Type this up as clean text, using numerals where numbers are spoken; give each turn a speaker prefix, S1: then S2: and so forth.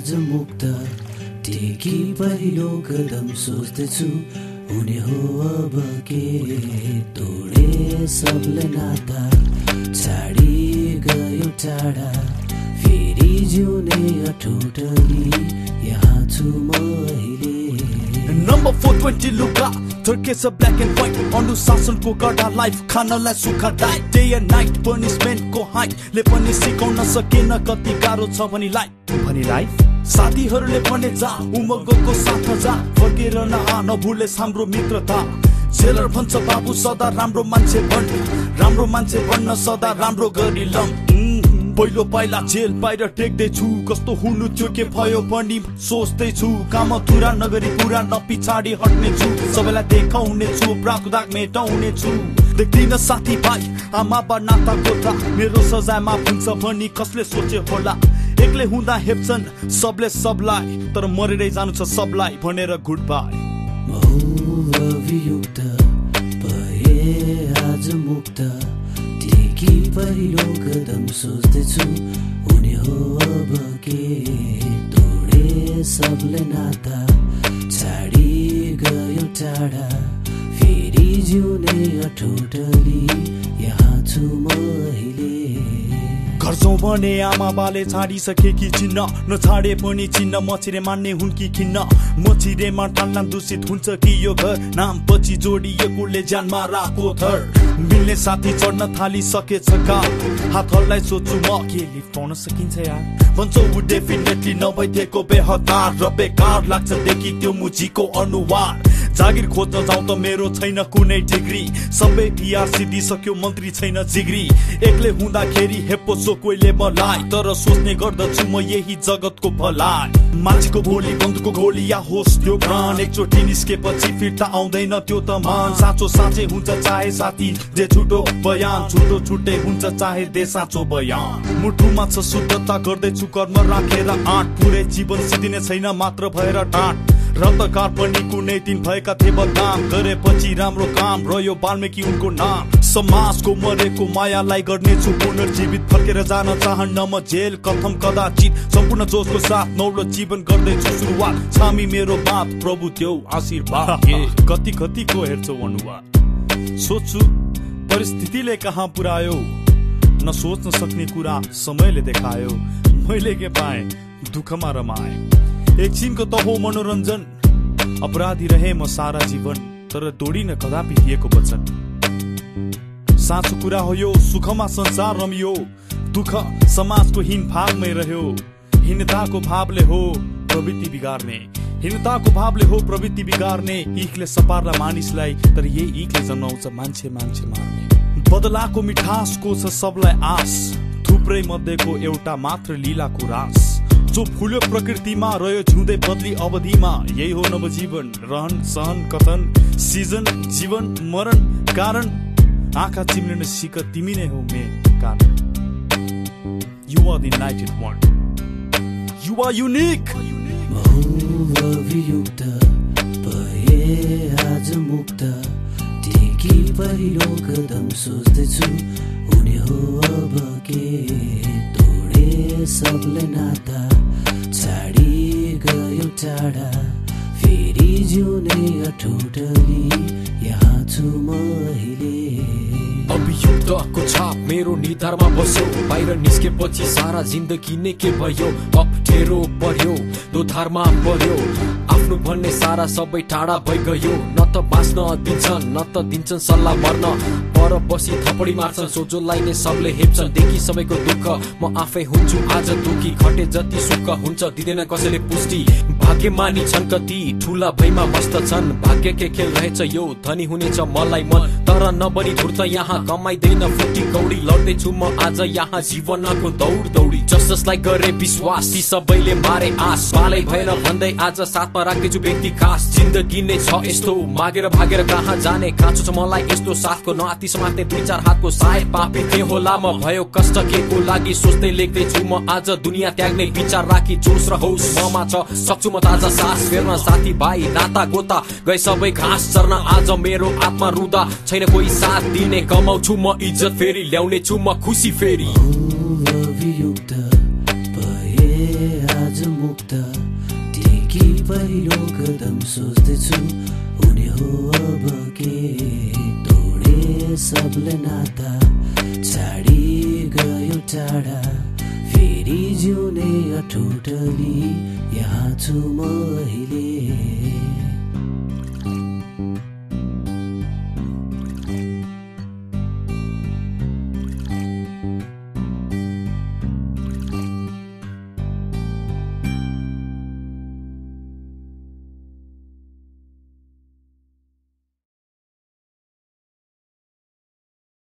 S1: आज मुक्त टेकी पहिलो कदम सोच्दैछु हुने हो अब के तोडे सबले नाता छाडी गयो टाढा फेरि जिउने अठोटली यहाँ छु म अहिले
S2: Number 420 लुगा थर्केछ ब्ल्याक एन्ड व्हाइट अनुशासनको कडा लाइफ खानलाई सुख डाइट डे एन्ड नाइट पनिसमेन्टको हाइटले पनि सिकाउन सकेन कति गाह्रो छ भनी लाइफ साथीहरूले भने जा उमङ्गको साथ जा फर्केर नआ नभुले हाम्रो मित्रता जेलर भन्छ बाबु सदा राम्रो मान्छे भन्न सदा राम्रो गरी लम पहिलो पाइला जेल बाहिर टेक्दैछु कस्तो हुनु थियो के भयो पनि सोच्दैछु काम तुरा नगरी पुरा नपिछाडी हट्नेछु सबैलाई देखाउनेछु प्राकुदाक मेटाउनेछु देख्दिन साथी भाइ आमा बा नाता गोता मेरो सजायमा हुन्छ भनी कसले सोचे होला एक्लै हुँदा हेप्छन् सबले सबलाई तर मरेरै जानु छ सबलाई भनेर गुड बाई
S1: अभियुक्त भए आज मुक्त टेकी पहिलो कदम सोच्दैछु हुने हो अब के तोडे सबले नाता छाडी गयो टाढा फेरि जिउने अठोटली यहाँ छु म अहिले
S2: घर जाउँ भने आमा बाले छाडिसके कि चिन्न नछाडे पनि चिन्न मछिरे मान्ने हुन् कि खिन्न मछिरेमा ठान्ना दूषित हुन्छ कि यो घर नाम पछि जोडिएकोले ज्यानमा राखो थर मिल्ने साथी चढ्न थालिसकेछ का हातहरूलाई सोच्छु म के लिफ्ट पाउन सकिन्छ यार भन्छ ऊ डेफिनेटली नभइदिएको बेहतार र बेकार लाग्छ देखि त्यो मुजीको अनुहार जागिर खोज्न जाउँ त मेरो छैन कुनै डिग्री सबै टिआर सिद्धिसक्यो मन्त्री छैन जिग्री एक्लै हुँदाखेरि हेप्पो सो कोइले मलाई तर सोच्ने गर्दछु म यही जगतको भलाई मान्छेको भोलि बन्दुकको गोली या होस् त्यो प्राण एकचोटि निस्केपछि फिर्ता आउँदैन त्यो त मान साँचो साँचै हुन्छ चाहे साथी जे झुटो बयान झुटो छुट्टै हुन्छ चाहे दे साँचो बयान मुठुमा छ शुद्धता गर्दैछु कर्म राखेर आँट पुरै जीवन सिद्धिने छैन मात्र भएर टाँट रत्तकार पनि कुनै दिन भएका थिए बदनाम गरेपछि राम्रो काम रह्यो वाल्मिकी उनको नाम समाजको मरेको मायालाई गर्नेछु पुनर्जीवित फर्केर जान चाहन्न म जेल कथम कदाचित सम्पूर्ण जोशको साथ नौलो जीवन गर्दैछु सुरुवात छामी मेरो बात प्रभु देऊ आशीर्वाद कति कतिको हेर्छौ अनुवाद सोच्छु परिस्थितिले कहाँ पुर्यायो नसोच्न सक्ने कुरा समयले देखायो मैले के पाएँ दुःखमा रमाएँ एकछिनको त हो मनोरञ्जन अपराधी रहे म सारा जीवन तर तोडिन कदापि दिएको वचन साँचो कुरा हो यो सुखमा संसार रमियो दुःख समाजको हीन भागमै रह्यो हीनताको भावले हो प्रवृत्ति बिगार्ने इखले सपार्ला मानिसलाई तर यही इखले जन्माउँछ मान्छे मार्ने बदलाको मिठासको छ सबलाई आस थुप्रै मध्येको एउटा मात्र लीलाको रास जो फुल्यो प्रकृतिमा रह्यो झुँदै बदली अवधिमा यही हो नवजीवन रहन सहन कथन सिजन जीवन मरण कारण आँखा चिम्लिन सिक तिमी नै हो मेन कारण you are the united one you are unique
S1: अभियुक्त भए आज मुक्त टेकी पहिलो कदम सोच्दैछु हुने हो अब के तोडे सबले नाता छाडी गयो टाढा फेरि जिउने अठोटली यहाँ छु म अहिले
S3: अभियुक्तको छाप मेरो निधारमा बस्यो बाहिर निस्केपछि सारा जिन्दगी नै के भयो अप्ठ्यारो पर्यो दोधारमा पर्यो आफ्नो भन्ने सारा सबै टाढा भइगयो न त बाँच्न दिन्छन् न त दिन्छन् सल्लाह मर्न पर बसी थपडी मार्छन् सोझोलाई नै सबले हेप्छन् देखि सबैको दुःख म आफै हुन्छु आज दुखी खटे जति सुख हुन्छ दिँदैन कसैले पुष्टि भाग्यमानी छन् कति ठुला भैमा मस्त छन् भाग्य के खेल रहेछ यो धनी हुनेछ मलाई मन तर नबनी धुर्त यहाँ कमाइदैन फुटी कौडी लड्दैछु म आज यहाँ जीवनको दौडी जसलाई गरे विश्वास ती सबैले मारे आस बालै भएर भन्दै आज साथमा राख्दैछु व्यक्ति खास जिन्दगी नै छ यस्तो मागेर भागेर कहाँ जाने काँचो छ मलाई यस्तो साथको नआती समात्ने दुई चार हातको सायद पापी के होला म भयो कष्ट के को लागि सोच्दै लेख्दैछु म आज दुनियाँ त्याग्ने विचार राखी जोस र होस ममा छ सक्छु म ताजा सास फेर्न साथी भाइ नाता गोता गए सबै घाँस चर्न आज मेरो आत्मा रुँदा छैन कोही साथ दिने कमाउँछु म इज्जत फेरि ल्याउने छु म खुसी फेरि
S1: अभियुक्त भए आज मुक्त पहिलो कदम सोच्दैछु हुने हो अब के तोडे सबले नाता छाडी गयो टाढा फेरि जिउने अठोटली यहाँ छु म अहिले